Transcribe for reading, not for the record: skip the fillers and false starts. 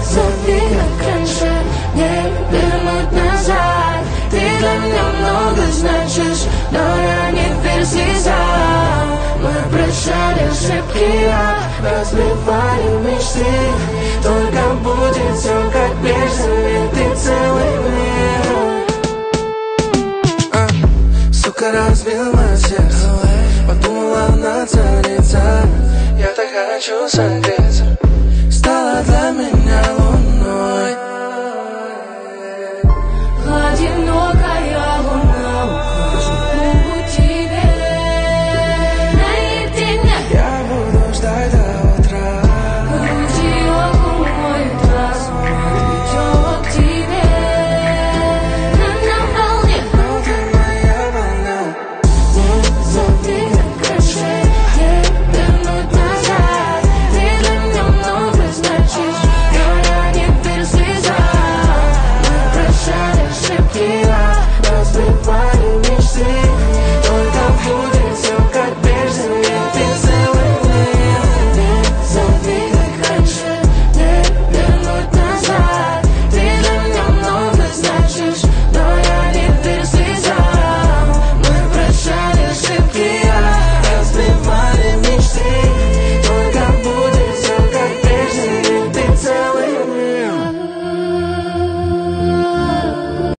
Зови как раньше, не вернуть назад. Ты для меня много значишь, но я не слезам. Мы прощали ошибки, разбивали мечты. Только будет все как прежде, ведь ты целый мир. Сука, разбил мое сердце, подумала на царица. Я так хочу согреться, стала для